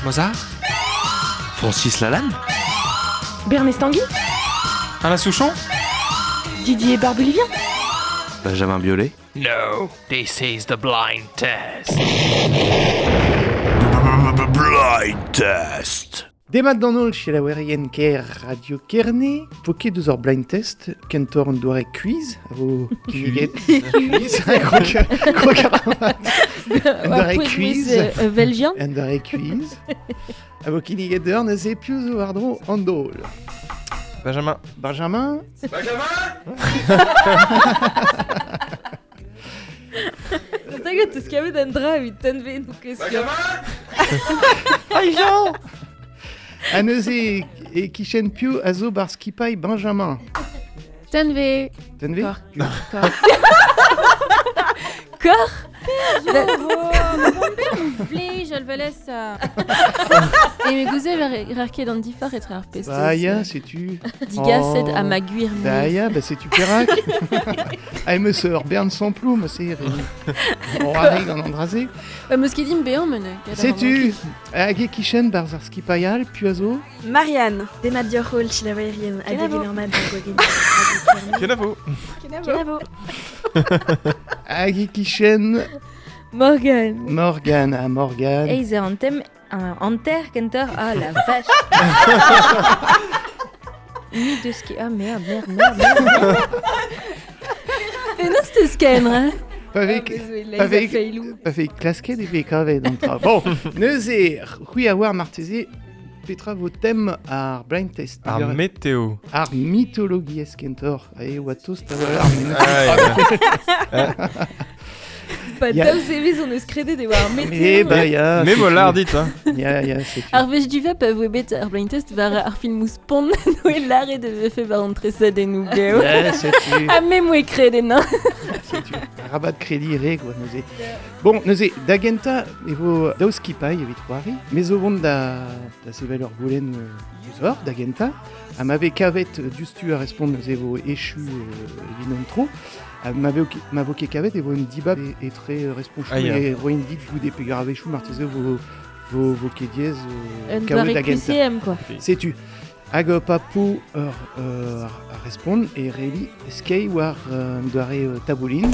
Mozart, Francis Lalanne, Ernest Tanguy, Alain Souchon, Didier Barbelivien, Benjamin Biolay. No, this is the blind test. Blind test. Demat d'anol chez la Werien Ker Radio Kerne, poket deus ur blind test, kentor un doare quiz, avo kiniget quiz, krokaramat, un doare quiz, Belgien, un doare quiz, avo kiniget d'ur neuze pious o ardro an dol. Benjamin. Benjamin. Zastaget eus kavet an dra evit tenve nou question. Jean. A neuze e kichen piou a zo bar skipai Benjamin. Tenve. Tenve? Cor je le laisse. Et mes gouzets rarké dans diffar et très pestos. Bah ya, sais-tu. Diga c'est à ma guire. Bah ya, bah c'est-tu Perac. Ah, me sœur Berne sans plume, c'est on arrive dans l'andrasé. Moskedim béant mene. Sais-tu, hag kichen bar zar skipaial, puazo. Marianne, Demat diorhol chez la Werien, a degelermat Kenavo. Kenavo. Hag kichen Morgan. Morgan, à Morgan. Et ils ont un terre kentor. Ah la vache. Ni de ski. Ah merde. Et non c'était scanner. hein. Pas avec clasquet des VKV dans le travail. Bon, neuze, oui avoir martésé, Petra vos thèmes à blind test. Ar météo. Ar mythologie eskentor. Et watos t'avoir Pas Ya. daouz evez on eus kredet e war météo. Eh bah ya. Mais molar dit, hein. Ya, c'est tu. Arvej du fait peuvent webet ar blind test var ar film spon no l'arrêt de fait var entrer ça des nous gao. Ya, c'est tu. Ah même moi crédit non. C'est tu. Rabat de crédit ré quoi, neuze. Bon, neuze, d'agenta, evo daoskipai evit wari, mais au vond da sevel ur goulen usor, d'agenta, m'avait kavet justu à répondre neuze evo échu vinon tro, m'avoqué kavet evo un dibab et très responchou et roin dit vous des pegaravechou martise vos kediez kavet d'agenta. QCM quoi. C'est tu. Hag papou à répondre et réli skei war doare tabouline.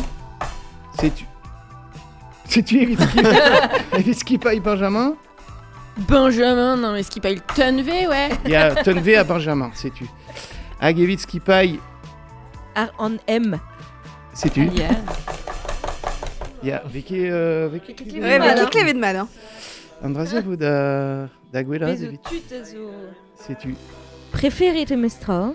C'est-tu évite skipai Benjamin. Benjamin non mais ce qui paye le tenve ouais. Il y a Tenve à Benjamin, sais-tu. Hag évite skipai, Ar en M. sais-tu. Yeah. Il y a Vicky Ouais, mais qui clevet de mal hein. Andrasia vous da Guela, Mais évite. tu t'azo. Sais-tu. Préféré te mestra.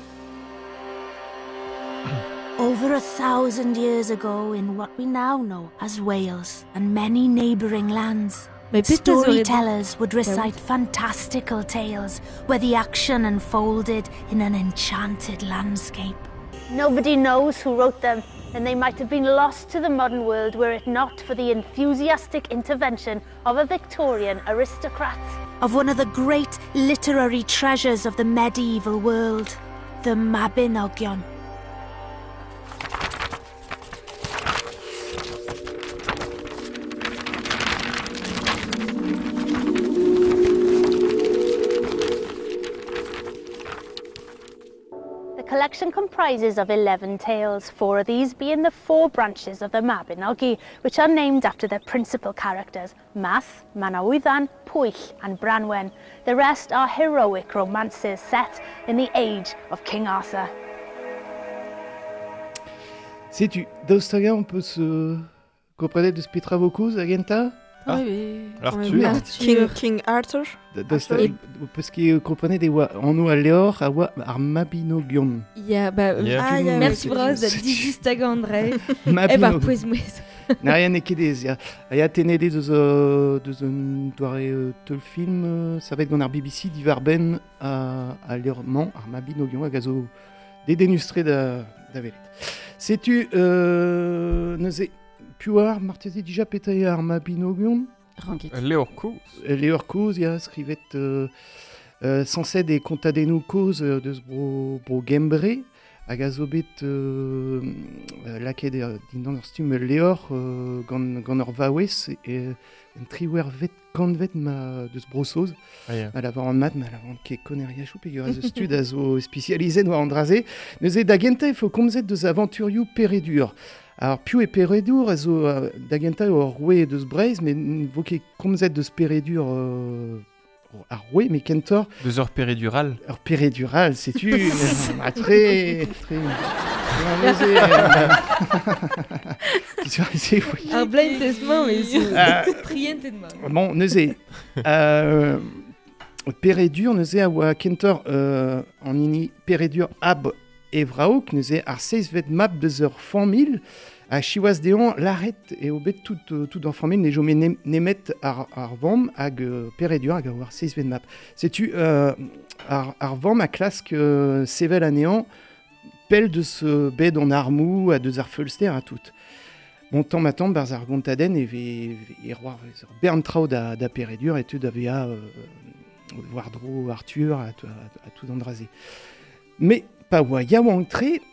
Over 1,000 years ago in what we now know as Wales and many neighbouring lands, Mais storytellers would recite fantastical tales where the action unfolded in an enchanted landscape. Nobody knows who wrote them, and they might have been lost to the modern world were it not for the enthusiastic intervention of a Victorian aristocrat. Of one of the great literary treasures of the medieval world, the Mabinogion. The collection comprises of 11 tales, 4 of these being the 4 branches of the Mabinogi, which are named after their principal characters, Math, Manawydan, Pwyll and Branwen. The rest are heroic romances set in the age of King Arthur. Sais-tu. D'Australia, on peut se comprendre de Petra Vocus, agenta. Ah oui. Arthur. King Arthur. Parce qu'il comprenait des wa en nous à Léor à wa ar Mabinogion. Ya bah merci bros da digistaga André. Eh bah pues mouez. Na rien n'est qu'des ya tenede de un doare tout le film ça va être dans ar BBC d'Ivarben à Léorman ar Mabinogion à gazo des dénustrés da velet. Sais-tu neuze puar martezi déjà pété ar Mabinogion. Léorcous. Léorcous, il y a scrivet sans des contadeno cause de ce bro gembre hag a zo bet laket dindan ur stum leor gant ur vaouez en triwer vet kanvet ma deus brosoz. Ma lavar an mat, ma lavar an ket koneriachou pe ur zo stud a zo spécialisé war an draze. Neuze da genta e fo komzet deus aventurioù peredur. Alors, piou e peredur a zo da genta ur roue deus breiz, men vo ket komzet deus peredur ar roue, me kentor... Deus ur peredural. Ur peredural, setu, très... Ar blind test mañ, mais trientet mañ. Bon, neuze, peredur, neuze a oa kentor an ini peredur ab e vraouk, neuze ar 6 vet map deus ur 100 000, a chiwaz deon l'arret e o bet tout an 100 000 ne jo met nemet ar vamm hag peredur hag a oar 6 vet map. Setu ar vamm a klask sevel anean pel deus bed an armou a deus ar feulster a tout. Bon, tamm barz ar gontaden e roar bern traoù da peredur et tud a vea war dro Arthur a tout an draze. Mais pa oa yaouank tre,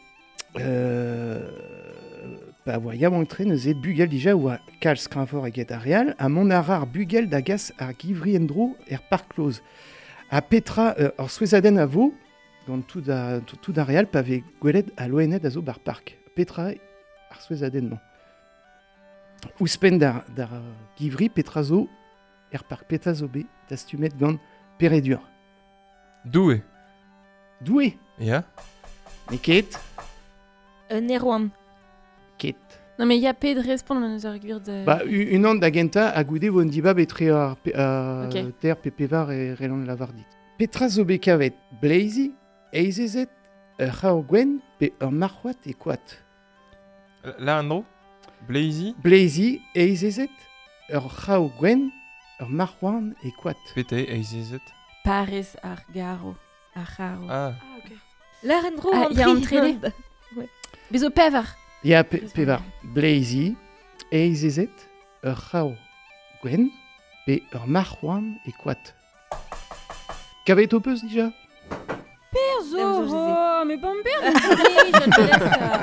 neuze bugel dija oa kalz skrinfor eget ar real, a mont a rar bugel da gas ar givri endro park close. A petra ur souezadenn a vo, gant tout da real, pa ve gwelet a loenet a zo bar park. Petra ar souezadenn non. Ouspenn da givri petra zo park, petra zo be da stumet gant peredur. Doue. Doue. Ya. Ne ket. Ne roan. Ket. Non, mais il y a pas de respond dans nos arguments de... Bah, une an da genta a goude vo un dibab etre ar ter pepevar e relan lavardit. Petra zo be kavet Blazy, eizezet, ur c'hao gwen pe ur marc'hoat e koat. Là, Andro Blazy Blazy, eizezet, ur c'hao gwen, ur marc'hoan e koat. Pete, eizezet. Paris ar garo. Ar garo. Ah. Ok. La rendro Ah, an y a un tri. trele. Bezo pevar. Ya pevar Blazy, eizezet, ur c'hao gwen pe ur marc'hoan e koat. Kavet o peus dija? Perzo, oh, mais bon père, je te laisse ça.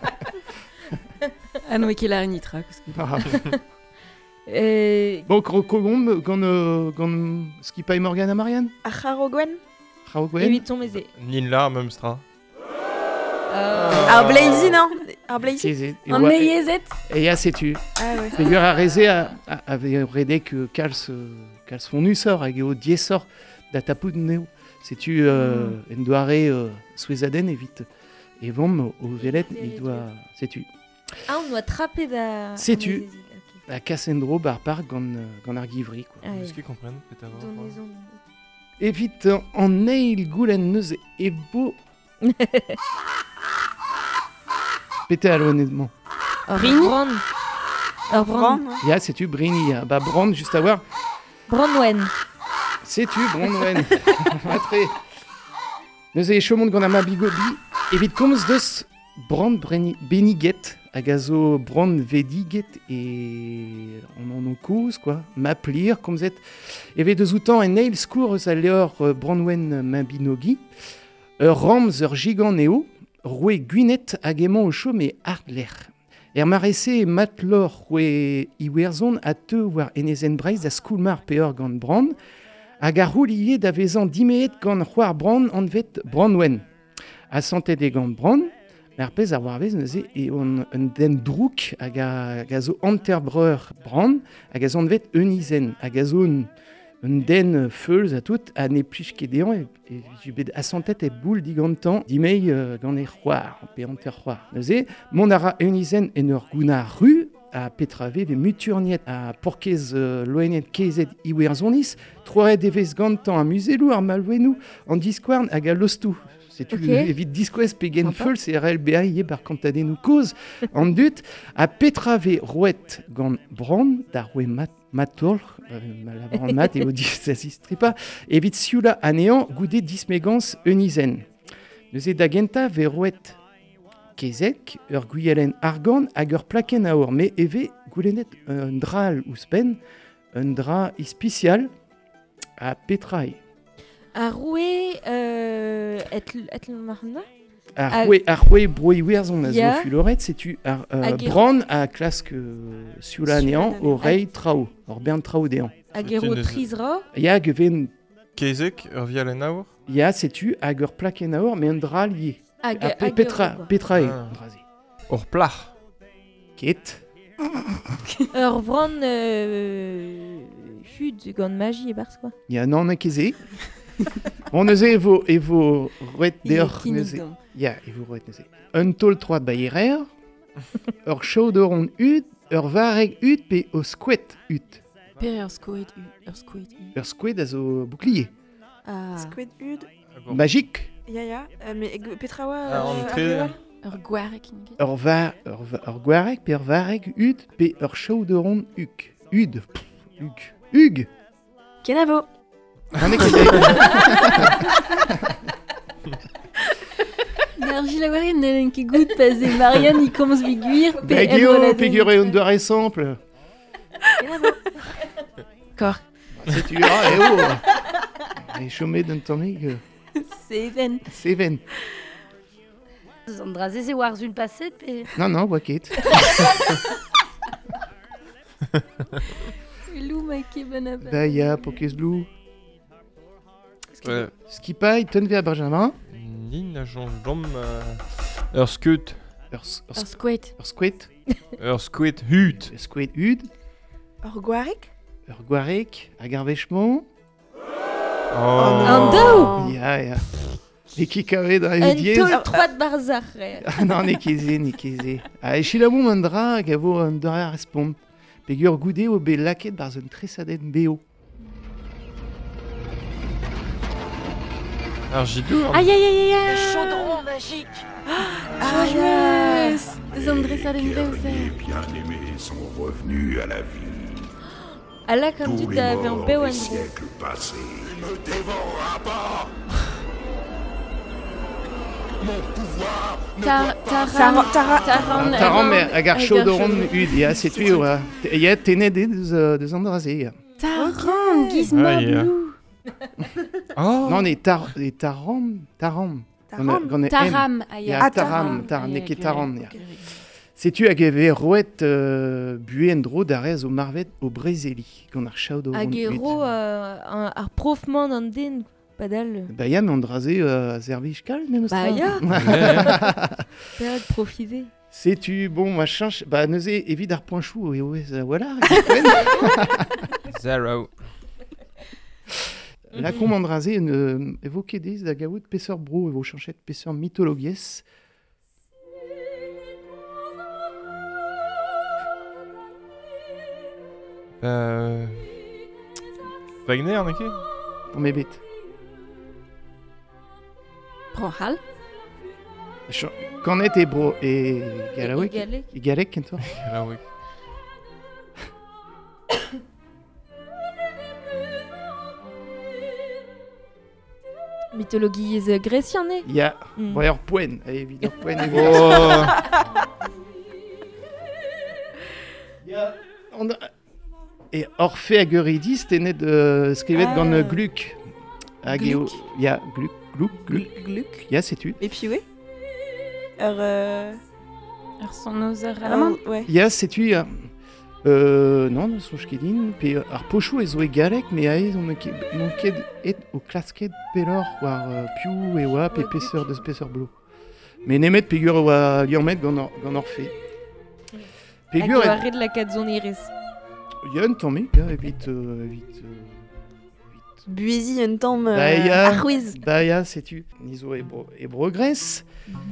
Ah non, mais qu'il a un nitra. Bon, krokogom gant skipa e Morgan a Marianne? A c'haro gwen? C'hao gwen? Evit ton meze. Nin la, même stra. Ar Blazy, non? Ar Blazy? Kezet. En meyezet. E ya setu. Ah ouais. Pegur a reze a redek kalz fonusor hag eo diesor da tapout neo. Setu en doare souezadenn evit. E vamm o velet il doa... Setu. Ah, on doit trapper da... Sais-tu a kasendro bar park gant ar givri. Est-ce qu'ils comprennent, peut-être avoir Evit an neil goulenn neus e bo... Pete alo honnêtement. Brini. Bran. Ya, setu Brini. Ya. Ba Brand, just a war. Branwen. Setu Brandwen. Matre. Neus e chomont gant ar ma bigobi. Evit komz deus Brand beniget hag a zo Brand vediget e an o koz, quoi. Ma plir, komzet. Evet deus outan en eil skour eus a leor Brandwen ma binogi. Rams ur gigant neo, roue guinet hag emañ o chom e ardler. Marese matlor roue iwerzon a teu war enezen breiz da skoulmar peor gant Brand, hag ar roulier da vezan dimeet gant c'hoar Brand an vet Brandwen. A santet e gant Brand, ar pez ar warvez neuze e un den drouk hag a zo anterbreur Brand, hag a zan vet eunizen, hag a zo un den feulz a tout, a ne plij ket dean, e jubet a santet e boul digantan, dimei gant e c'hoar, pe anter c'hoar. Neuze, mont ara eunizen en ur gouna ru, a petrave ve muturniet a porkez loenet kezet iwerzoniz, troaret evez gantan a muzelou ar malvenou an diskouarn hag a lostou. Setu evit diskouez pegen feulz e RLBA ie bar kantadennou koz an dut, a petrave roet gant Brand, da roe matol, malavar an mat eo distripa, evit sioula anean goude dismegans eunizen. Neuze da genta ve roet kezek, ur guyelen argan hag ur plaken aor, me eve goulenet un dral ouspen, un dra ispicial a petrae. A roue et le marna? Arwe broiwerzon a Ya. zo fuloret, setu Hag bran a klask siula nean o rei trao, or bern trao dean. Hag ero trizra. Ya geven, Kezek, ur vial en aour. ya setu hag ur plaken aor, me un dra lié. Hag A petra e, Ah. draze. Ur plach. Ket. Ur vran hud gant magie e barz quoi. Ya nan a keze. On neuze evo roet deoc'h neuze. Kinidon. Ya, evo roet neuze. Un tol 3 baierer, ur chou d'oron ud, ur vareg ud pe o skouet ud. Per ur skoet u. Ur skouet a zo bouclier. Ah. Squid Ud. Magique. Ya. Mais Petrawa. Ah, on tre... Ur gwarek inget. Ur gwareg pe ur vareg ud pe ur chou d'oron uk. Ud. Hug. Kenavo. An e keze. N'ar gilaouarien n'en ket gout pas e Marianne i komz vi gwir pe Ba en geo, rola pe gure un deure exemple. Kenavo. Kor. Setu, e o. E chomet d'un tammig. Seven. Seven. An draze se war un paset pe... Non, oa ket. Lou ma ket ben a Ba ya, pokez blou. Ouais. Skipai, tenve a Benjamin. Nin a jonge dom... Ur skeut. Ur skoet. Ur skouet. Ur skouet hut. Ur skouet ud. Ur gwarek. Ur gwarek. Hag ar vechmont. An daou. Ya. E kikavet a Un diez. tol 3 barzar. Non, ne keze. A e chilamoum an dra hag a vo an deure a respond. Pegur goude o be laket barz un tresadet beo. Ar jidou. Aïe aïe aïe aïe. Chaudron magique. Ah yes. Des andres a den veuze. bien-aimés sont revenus à la vie. A la quand tu t'avais un peu des un siècles passés. Il me dévorera pas. Mon pouvoir Taran. Taran, me hag ar chou d'oron ud. Ya, setu oa. Ya, tenet deus an draze, ya. Taran. Gizmo Ah, yeah. blou. Oh. Non, taram. Taram. Gant e M. Taram. Ya, taram, ne ket taran, ya. Setu hag eve roet bue en dro d'arez o marvet o brezeli, gant ar chou d'oron Hag ud. ero ar profman an den. Padal. Ba ya, me an draze zervich kal, me Bah ya. Yeah. Période profiter. Setu, bon, machin, ba neuze evit ar poinchou, e oez, voilà. Zero. La kom an draze evo kedez da gaout peseur bro evo chanchet peseur mythologies. Wagner, neke? An me bet. Prohal. Kanet e bro e galawek. Galek. E galek kento. Ah oui. Mythologie grécienne. Ya, Mm. boa ur poen, a evit ur poen evit. Oh. Ya, e Orfe hag Eurydice tenet skrivet gant Gluck. Hag eo, ya, Gluck. Ya, setu. Et puis ouais. Ur son ozer a la main. Ouais. Ya, setu, ya. Non, ne sonj ket din, pe ar pochou ez zo e galek, me a ez on ket et o klasket pelor war piou e oa pe peseur deus peseur blo. Me nemet pegur oa liamet gant Orfe. Hag Pegur eo a red la kat zon iris. ya un tammig, ya, evit... Buizy un tamm Bah, ya. ar c'houiz. Ba ya, setu. Nizo e brogres.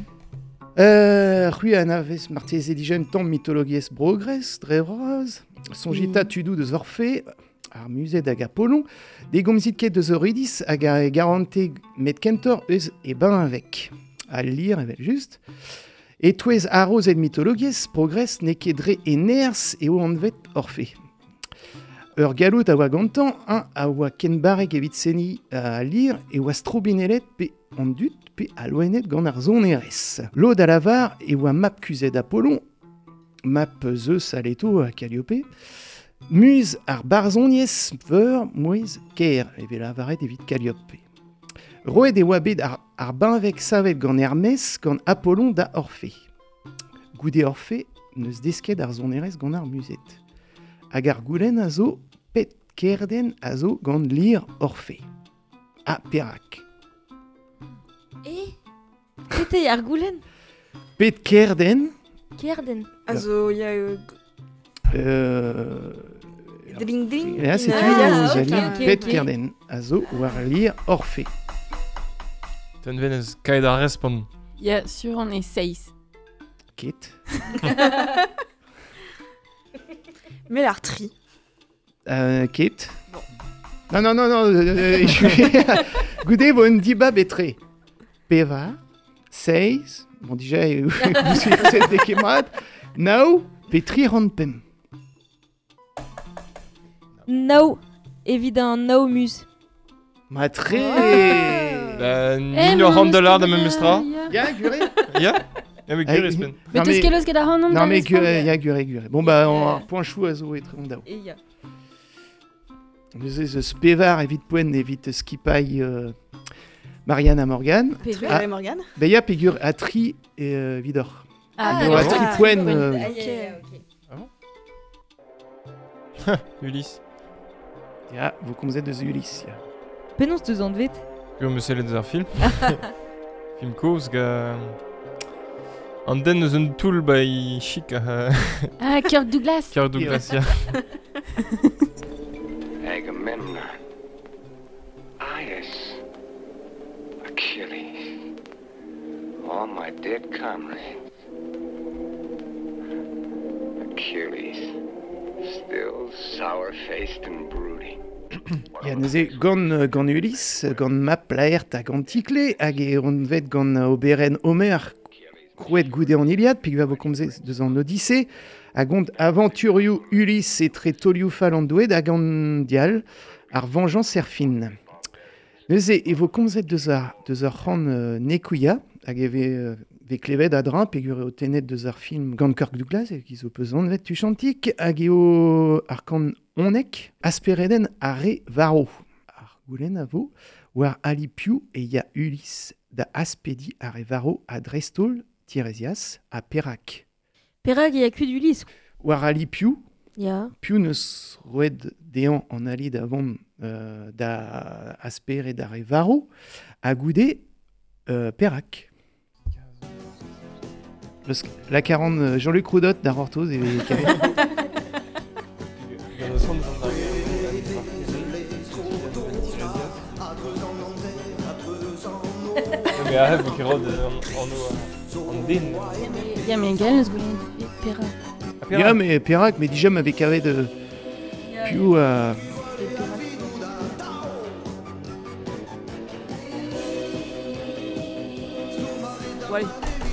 Rui an avez martez edigen tamm mythologies brogres, dre roz. Sonjita tudou deus Orfe, ar musée hag Apollon, de gomzit ket deus Eurydice hag a garante met kentor eus e ben avec. A lire, evel just. Et touez arroz et mythologies progress ne ket dre e ners e o anvet Orfe. Ur galout a oa gantan, a oa ken barek evit seni a lire e oa strobinelet pe an dut pe a loenet gant ar zon erez. Lod a lavar e oa map kuzet Apollon, map Zeus a leto a Calliope, muz ar barzoniez veur moez ker, eve lavaret evit Calliope. Roed e oa bet ar banvek savet gant Hermès gant Apollon da Orphée. Goude Orphée neus desket ar zonerez gant ar muzet. Hag ar goulenn a zo pet kerden a zo gant lir Orphée. A perak. Pete ar goulenn Pet kerden... Kerden. Also, il y a... Ding ding. Là, c'est Pet kerden a zo war lir Orphée. Ten venez kaet ar respon. Ja, sur on est 6. Ket. Mais l'artri. Ket. Non. Goude vo un diba betre. Peva, 6, bon déjà, vous êtes des camarades. Now, petri rampem. No. Évident, no mus. Matre. Nino $100 da memestra. Ya, gure. Ya? Ja, mais gure espen. Mais tout ce qu'elle a dans Non, mais gure. Bon, bah, on point chou à zo et très ondao. Et ya. Nous avons ce pévar évite poen évite skipai Marianne Morgan. Pévar et Morgan. Ben ya figure Atri et Vidor. Ah, no, Atri poen. Ah, Ulysse. Ja, vous comme vous êtes de Ulysse. Penons deus an vet. Jo me sellet ar film. Film koz ga... An den eus un tool bai chic Ah, Kirk Douglas. Kirk Douglas, ya. Agamemnon. Aias. Achilles. All my dead comrades. Achilles. Still sour-faced and brooding. Ya neuze gant Ulysse, gant map laert a gant tikle, hag on vet gant oberen Homer krouet goude en Iliad, puis va vo komze deus an Odyssée, hag gant aventurioù Ulysse et tre tolioù falandouet hag an dial ar vengeance er fin. Neuze e vo komze deus ar c'han nekouia, hag ve klevet a dra, puis o tenet deus ar film gant Kirk Douglas, e kiz o peus an vet tuchantik, hag eo ar kan onek aspereden a re varo. Ar goulenn a vo, war alipiou e ya Ulysse da aspedi a re varo a Drestol, Tiresias, a Perak. Perak e a kud Ulysse. War alipiou, Ya. piou neus roed dean an ali davant da aspered a re varo, a goude Perak. La 40 Jean-Luc Roudot da Rortoz et Mais arrête, vous qui rôde en din. Ja, mais galen eus goulenn Pera. Ya, mais Perak, mais déjà m'avait kavet de piou à... Ouais.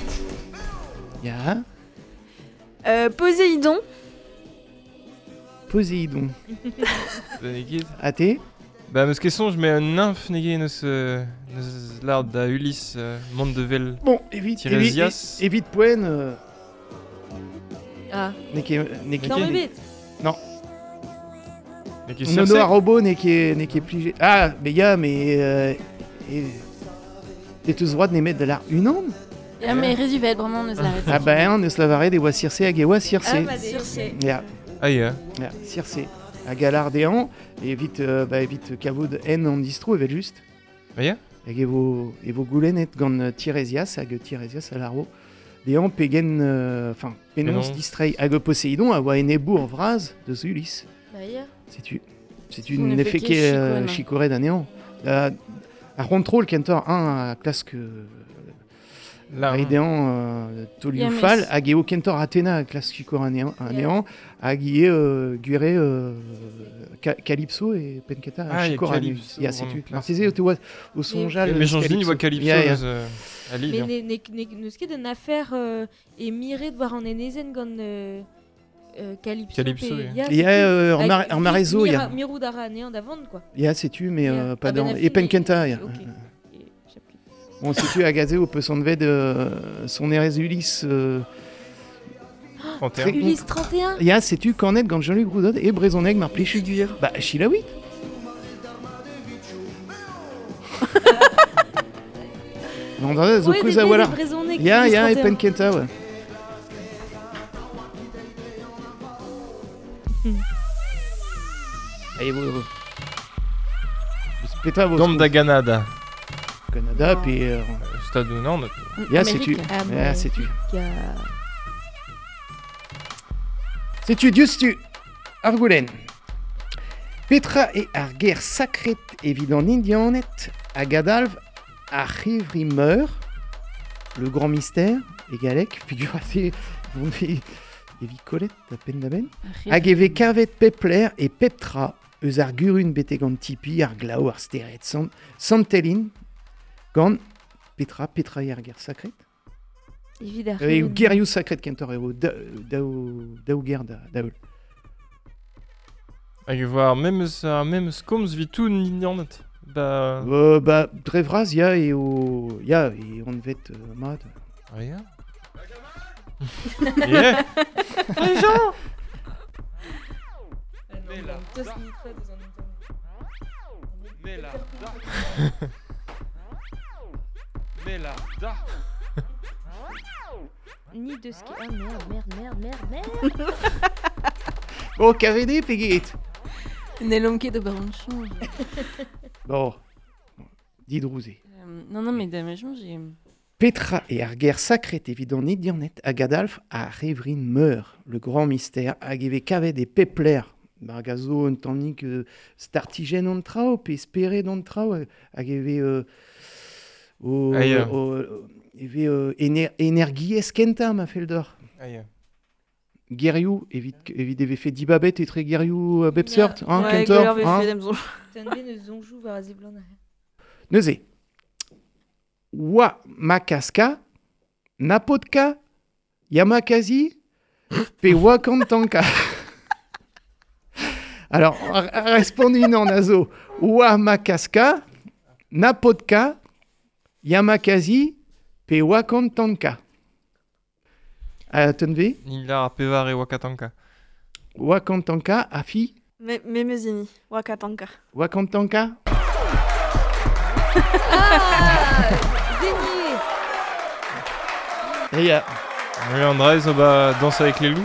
Ya, Poséidon. Poséidon. Benegid. Até. Bah, meus ket sonj, me un nymph nege neus lard da Ulysse, mont de vel. Bon, évite poen... Ah. Neke... Non, mais vite. Non. Neke Nono Circe. a robot neke plige... Ah, mais ya, mais... T'es tous droit de ne mettre de l'art une an. Ja, mais resuvet, vraiment, neus l'arrête. Ah ben, neus lavaret e oa Circe hag e oa Circe. Ah, bah, Circe. Ya, Ah, ya. ya, Circe. Hag a lardéan, evite kavout en an distro evet just. Ah, ya. Hag evo goulennet gant Tiresias, hag Tiresias a larvo. Dean pegen, enfin, penons distrei hag Poséidon a oa en ebour vraz deus Ulysse. Bah, ya. C'est une effet qui est chicoré d'un néant. À contrôle kentor 1 à classe que Aidean Toliufal a geo kentor Athéna à classe chicoré un néant a gué guré Calypso et Penketa à chicoré. Il y a c'est tu. Martisé au sonjal. Mais j'en dis voit Calypso à Lille. Mais ne ce qui est d'une affaire et miré de voir en enezen gant Calypso. Il y a en Marézo, il y a Mirou d'Ara néant d'avant quoi. Il y a c'est tu mais pas dans et Penketa. Bon, si tu as gazé au peu son de son Erez Ulysse 31. Ulysse 31. Il y a c'est tu Cornet gant Jean-Luc Roudot et Brezoneg mar figure. Bah Chilaoui. Mandra zo Ouais, kouza des voilà. brezhoneg Ya, qui ya, disent e penkenta, ouais. Allez, vous. Petra, vous. Dom da Ganada. Canada, Non. puis. Stade ou non, Ya, sais-tu. Amérique. Ya, sais-tu. Amérique. Sais-tu, Dieu-tu. Argoulen. Petra et ar guerre sacrée évident indianet, à Gadalv, à Rivrimer, le grand mystère, et Galek, figurez vous Evi Colette, la peine d'aben, hag eve kavet pepler et peptra, eus ar gurun betegant tipi, ar glau, ar steret, santelin, gant Petra et ar guerre sacrée. Évidemment. Et ou guerriou sacrée kentor eo daou guerre daoul. Hag voir même skoms vitou n'ignornet. Bah... Bah, drevraz, ya, et on vet mat. Rien. Yeah. Les gens. Ni de ski. Ah merde. Oh, KVD, Pegit. Nelomke de Baronchon. Bon, dit Drouzé. Non, mais damagement, j'ai... Petra et ar guerre sacrée évident Nidirnet à Gadalf à Révrin meurt, le grand mystère, hag eve kavet des pepler, margazo un tandis que startigen on trao, pe espéré on trao, hag eve énergie esquenta ma feldor. Aïe. Guerriou, évite eve fait dibabet et très guerriou bepsert, hein, Ouais, kentor, Guerre avait hein. fait dem zo. Tenbe ne zonjou var aziblan. Neuze. Wa makaska, napotka, yamakazi, pe wakantanka. Alors, répondu en nazo. Wa makaska, napotka, yamakazi, pe wakantanka. Tenve, Nila Pevar et Wakatanka. wakantanka, afi, Memezini, Wakatanka. wakantanka. Zénier. Et ya. Oui, André, ça va danser avec les loups.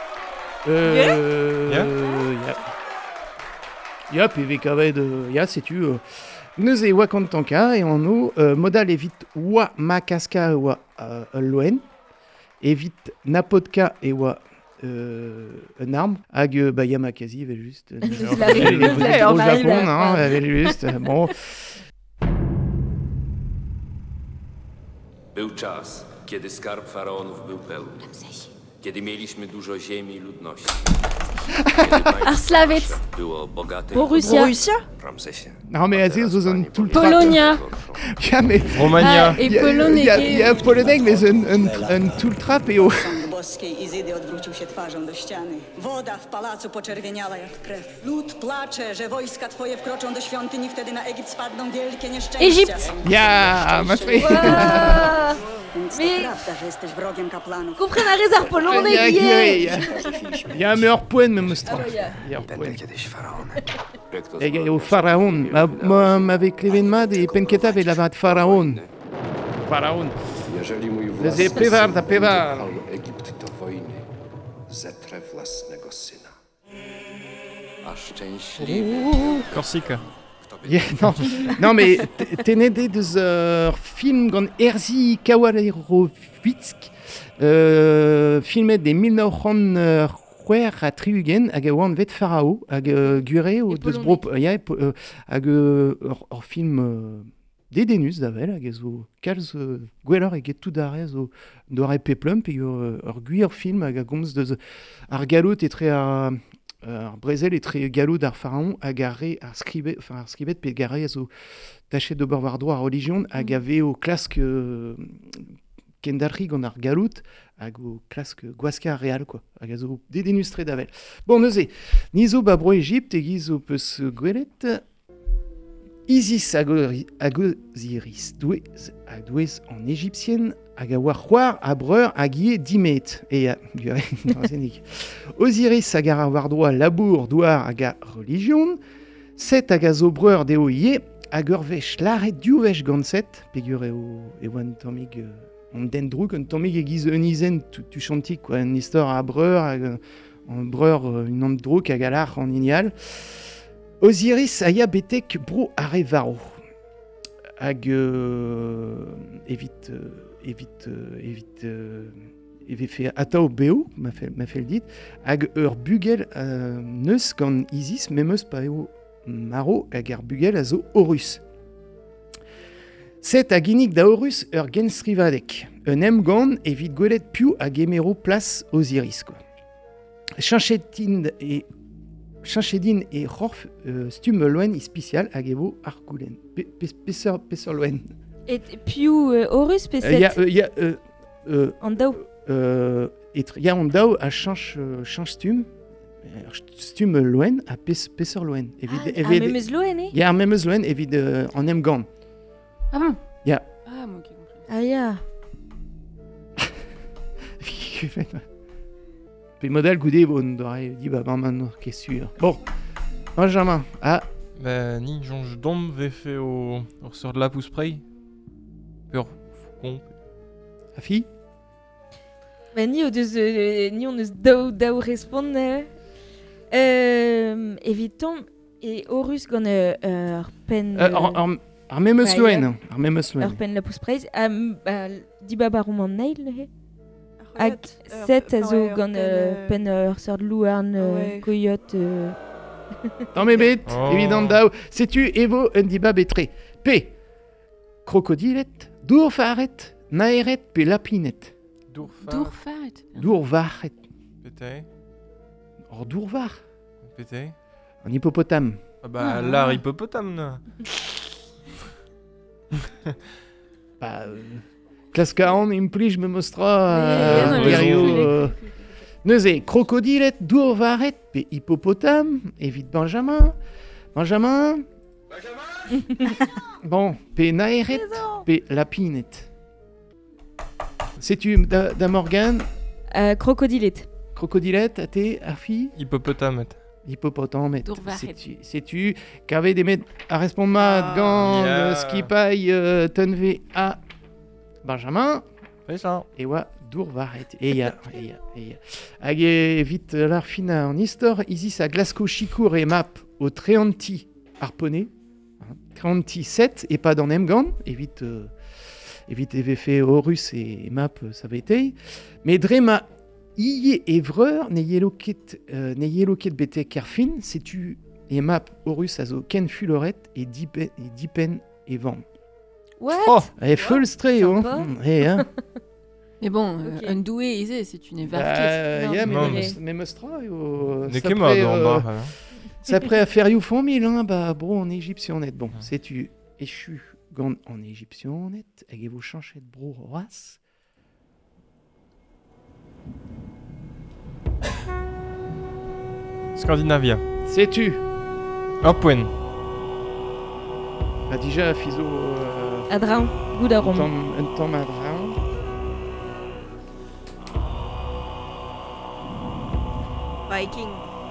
Ya. Ya, PV kavet ya, sais-tu. Neuze wakantanka et en eau, modal évite wa makaska wa loen, évite napotka et wa un arme, hag yamakazi, avait juste. Il avait Au Japon, hein, avait juste. Bon. Był czas, kiedy skarb faraonów był pełny. Kiedy mieliśmy dużo ziemi i ludności. Kiedy Arslavet. było bogate. Borussia. Ramsesie. Non, mais Aziz, vous en tout le Polonia. Ja, mais. Romania. Et Polonais. Il y a Polonais, mais un tout le trap et au. Boskiej Izydy odwrócił się twarzą do ściany. Woda w pałacu poczerwieniała jak krew. Lud placze, że wojska twoje wkroczą do świątyni, wtedy na Egipt spadną wielkie nieszczęścia. Égypte. Ja, ma fait. Więc to Mais- prawda, że jesteś wrogiem kaplanów. Comprenne un réserve polonais Il qui y est. a un meilleur point, même Mostra. Będę kiedyś faraonem. Il y a au pharaon. Avec l'événement des Penketa, il avait pharaon. Pharaon. Jeżeli mój Les własny épévards, syn d'épévards. wypchał Egipt do wojny, zetrę własnego syna. A szczęśliwy. Corsica. Yeah, non, mais t'es né des films comme Erzy Kawalerowicz, filmé des 1900 à Triugen, hag oan vet Pharao, hag gure o deus bro, ya, hag ur film dedenus davel, hag zo kalz gwellor eget tout darez o doare peplum, pe ur gwir film hag a gomz deus ar galot etre ar brezel etre galot ar pharaon hag ar skribet pe gare zo tachet de war droit ar religion hag ave o klask kendalri gant ar galot hag o klask gwaska real, quoi. Hag a zo dedenus tre davel. Bon, neuze, nizo ba bro Egypte egiz o peus gwelet Isis hag Osiris douez en égyptienne hag a war c'hoar a breur hag ie dimet. Et ya, gure, narzenik. Osiris hag ar war droit labour douar hag a religion. Set hag a zo breur deo ie hag ur vech laret diouwech ganset, pegur e oan tammig an den droug, un tammig e giz un izen tu chantik, quoi, un istor a breur, hag an breur un an droug hag alar an inial. Osiris a ya betek bro are varo. Hag evit fait atao beo, m'a fait le dit, hag ur bugel neus gant Isis, memeus pa eo maro hag ar bugel a zo Horus. Set hag inig da Horus ur gensrivadek. Un em gant evit gwelet piou hag emero plas Osiris, quoi. Chanchedin e c'horf stum loen ispicial hag evo ar goulen. Peseur loen. Et piou Horus peset. Ya an daou. Ya an daou a chanch stum. Stum loen a peseur loen. Memeus loen, eh? Ya memeus loen evit an em gant. Ah bon? Ya. Ah, moi qui comprends. Ah ya. Pe model goude bon doare di ba man ket sur. Bon. Benjamin. Ah. Ni jonge dom vefe ur sort de la pouspray. Peur foucon. A fi? Ni o deus ni on eus daou respond evit tom e Horus gant ur pen ar memeus loen. Ar memeus loen. Ur pen la pouspreiz di ba baroum an neil hag set a zo gant pen ur sort louarn koyot Non mais bet, évident daou. Sais-tu evo un diba betré. P. Crocodilet, dourfaret, naeret pe lapinet. Dourfaret. Dourvaret. Pété. Or dourvar. Pété. En hippopotame. Ah bah l'art hippopotame, là. Bah... Classe 40, implij me mostra... Neuze, crocodilet, dourvaret, pe hippopotame, évite Benjamin. Benjamin. Bon, pe naeret, pe lapinet. Sais-tu, da Morgan? Crocodilet. Crocodilet, a te, Arfi? Hippopotame. Hippopotame. Sais-tu, qu'avait des mètres à répondre mat, gant, skipaille, tenve a Benjamin? C'est ça. Et wa, dourvaret. Et ya. Hag vite l'ar fina en histoire, Isis a Glasgow Chicour et map au Treanti harponné. Treanti 7 et pas dans Nemgan. Évite avait fait Horus et map, ça avait été. Mais Drema Iye Evreur, n'ayez loquet bete Kerfin, sais-tu, et map Horus a zo Ken Fuloret et Dipen et Van. What? Oh, elle est full stray, hein. Mais bon, un doué, Isé, c'est une évarquette. Mais Mostra, c'est après à faire you for me, hein, bah, bro, en égyptien net. Bon, sais-tu, échu gant en égyptien net, et vous changez de bro ras. Scandinavia. Sais-tu? Opwen. Bah déjà, Fiso... Adraun, Goudarom. Un temps Adraun. Viking.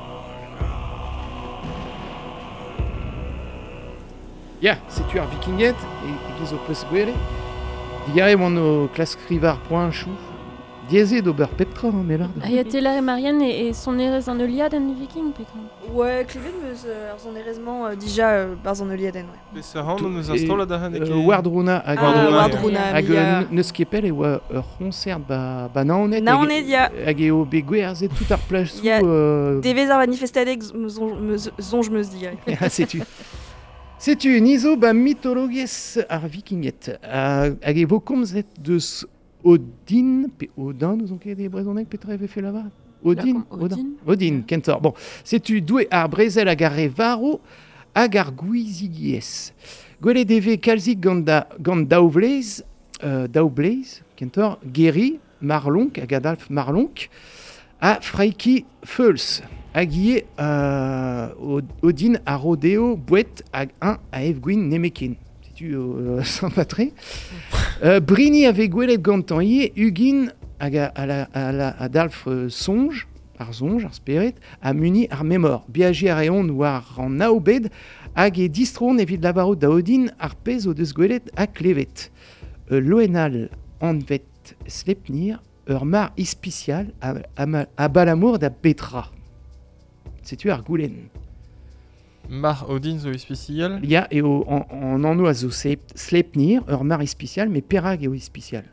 Ya, sais-tu ar vikinget, et gizo peus gwere. Digare mono classe crivar point chou. Diezé d'ober peptra, hein, mais là. Ayatella et Marianne et son erez en Eliade en Viking, peut-être. Ouais, Cleven meus son erezement déjà bar en Eliaden, ouais. Mais ça rend nous installe da han Wardruna hag Wardruna neus kepel e oa ur concert ba naonet dia hag eo begwerzet tout ar plaj sou devez ar manifestadeg zonj meus dirai. Sais-tu, nizo ba mythologies ar vikinget hag e vo komzet deus Odin, Odin, nous ont des brésonnec petra avait fait là-bas. Odin, Kentor. Bon, sais-tu doué ar brezel hag ar revaro hag ar gouizigies. Gwele deve kalzik gant daoblez, Kentor, Geri, Marlonk, hag Adalf Marlonk, a Freiki Feuls. Hag ie Odin a rodeo bouet hag un a Evgwin Nemekin. Saint-Patré. Brini avait gwelet gantan ie Hugin hag a Dalf songe, ar spirit, a muni ar memor. Biagi ar eon war an naobed Hag e distron evit lavaro da odin ar pez o deus gwelet a klevet. Loenal anvet Sleipnir, ur mar ispicial a balamour da Petra. Setu ar goulenn. Mar Odin zo ispicial. Ya, et en anno a zo Sleipnir, ur mar ispicial, mais perag eo ispicial.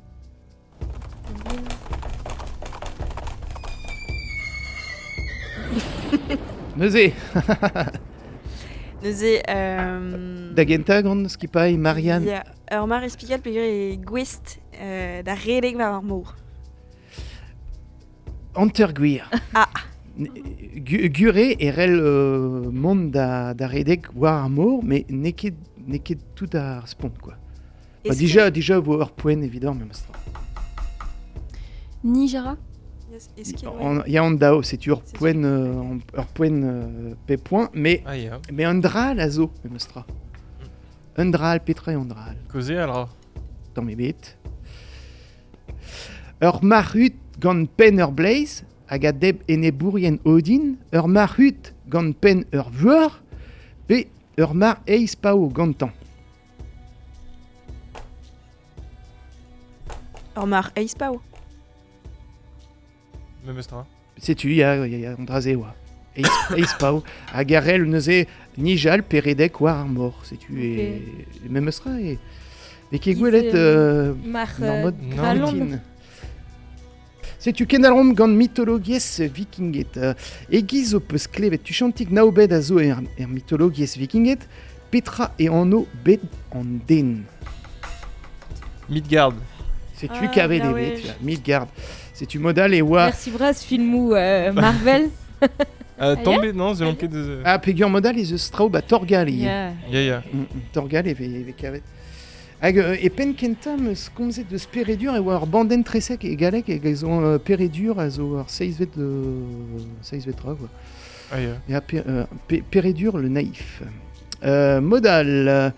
Neuze. Neuze. Da gant skipai Marianne. Ya, ur mar ispicial peogwir e gwest da redeg war ar mor. Antergwir. Ah. Gure erel mont da redeg war ar mor, mais neket tout ar spont, quoi. Bah, déjà vo ur poen evident, même stra. Nijara. Ya an dao, c'est ur poen pe point, mais un dral a zo, même stra. Un dral, Petra et un dral. Koze alra. Dans mes bêtes. Ur marhut gant pen ur blaze, hag a deb ene bourien Odin, ur marhut gant pen ur vuor, pe ur mar eiz pao gantan. Ur mar eiz pao. Memestra. Setu, ya an draze oa. Eiz pao. Hag a rel neuze nijal pe redek war ar mor. Setu, memestra e... Veke gwelet normod Valentine. Setu kenalrom gant mythologies vikinget. Egiz o peus klevet tu chantik naobed a zo er mythologies vikinget, Petra e anno bet an den. Midgard. Setu kavet evet, Midgard. Setu modal e oa... Merci bras filmou Marvel. Tombe, non, ze lanket de... Ah, pegur modal e zeus trao ba Torgal e. Ya. Torgal e kavet. Hag e pen kentam eus komzet deus peredur e oa ur banden tresek e galek e gazon peredur a zo ur seizvet tra, quoi. Ah, ya. Et peredur le naïf. Modal...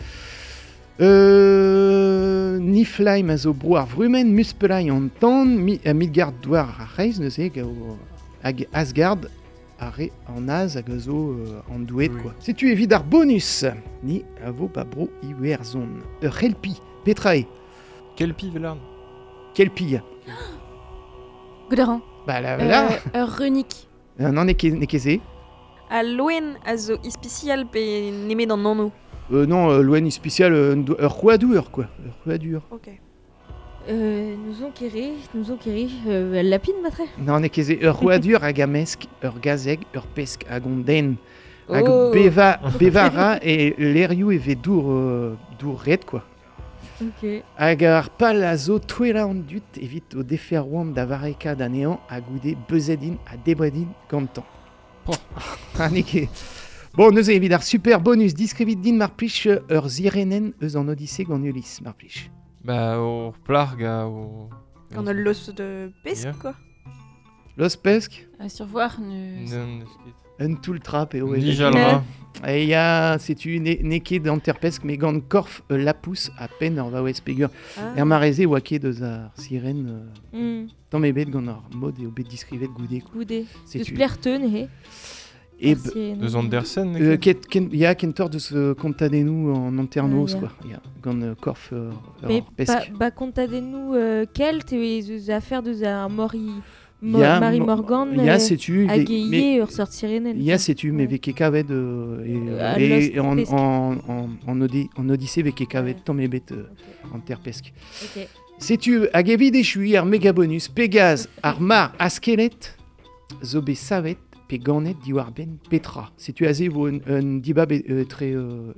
Niflheim a zo bro ar vrumen, Muspelheim an tan, Midgard douar a reiz, neuze, hag Asgard a re an az hag a zo an douet, quoi. Setu evit ar bonus, ni a vo pa bro iwer zon. Ur helpi, Petra e. Kelpi velarn. Kelpi. Goudaran. Bah la. Ur runik. Non, nekeze. A loen a zo ispicial pe nemet an anno. Non, loen ispicial, ur c'hoadur, quoi. Ur c'hoadur. Ok. Nous ont keri, lapine, matre. Non, nekeze ur c'hoadur hag a mesk, ur gazeg, ur pesk hag on den. Hag bevara e lerioù e ve dour red, quoi. Ok. Hag ar pal a zo touela an dut evit o defer oam da vareka da nean a goude beuzedin a debredin gantan. Neke. Bon, neuze evit ar super bonus diskrivit din mar plij ur zirenen eus an Odyssée gant Ulysse mar plij. Bah, au plarg a o... Gant ul los de pesk, quoi. Los pesk Survoir un tout le trap et Nijalra. Et ya, setu neket d'anterpesk, mais gant korf lapous a pen ur vaouez pegur. Er mareze oa ket eus ar siren tamm ebet gant ar mod eo bet diskrivet goude. Goude. Deus plerteun, he. Deus Andersen. Ya, kentor deus kontadennou an anternoz, quoi. Ya, gant korf pesk. Ba kontadennou kelt e eus afer deus ar Marie Morgan hag e ur sort sirenen. Ya, setu, me veke kavet en Odyssée veke kavet tamm ebet anterpesk. Setu, hag evit echui ar megabonus Pégase ar mar a skelet zo bet savet pe ganet diwar ben Petra. Setu aze vo un dibab tri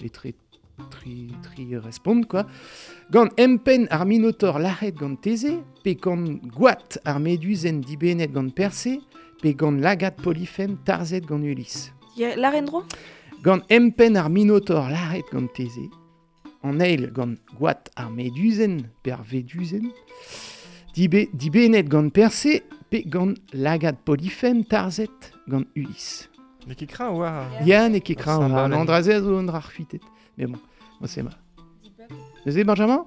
respond, quoi. Gant empen ar minotaur laret gant teze, pe gant goat ar meduzen dibenet gant perse, pe gant lagat polyphem tarzet gant Ulysse. L'arendro Gant empen ar minotaur laret gant teze, an eil gant goat ar meduzen per veduzen, dibenet gant perse, pe gant lagat polyphem tarzet gant Ulysse. Ne ket kra oa... Ya, ne ket kra oa. An drazet zo an drar fuitet. Mais bon, moi c'est ma. Neuze, Benjamin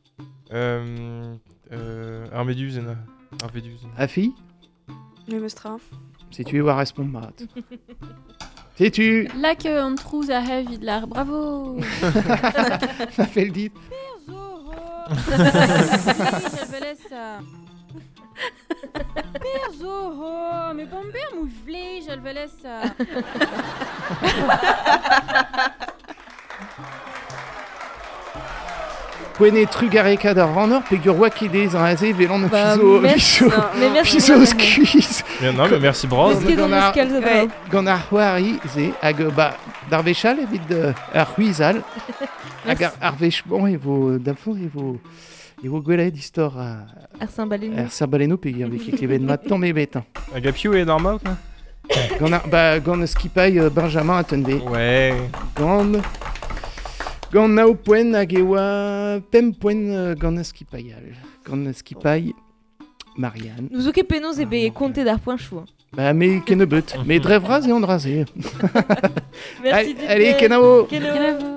Ar meduzen. A fi Le mestra. Si tu es war respond mat. Sais-tu? Là qu'on trouve à Havidlar, bravo. Ça fait le dit. Perzo, mais bon père mouvlé, je le laisse. Pwene trugareka da ranor, pegur wakidez an aze velon Merci. skuiz. Non, mais merci Bros. Gant ar c'hoari ze hag d'ar vechal evit ar c'huizal hag ar vechbon evo d'afo evo gwelet istor ar Saint-Baleno pegur vek eklevet mat tamm ebet. Hag a piou e normal quoi. Gant skipai Benjamin Attenbe. Ouais. Gant nao poen hag ewa pem poen gant skipaial. Gant skipai Marianne. Nous oke penoz ebe konte d'ar poin chou. Bah mais ken beut. Mais drevraz et andrazé. Merci. Allez, kenavo. Kenavo.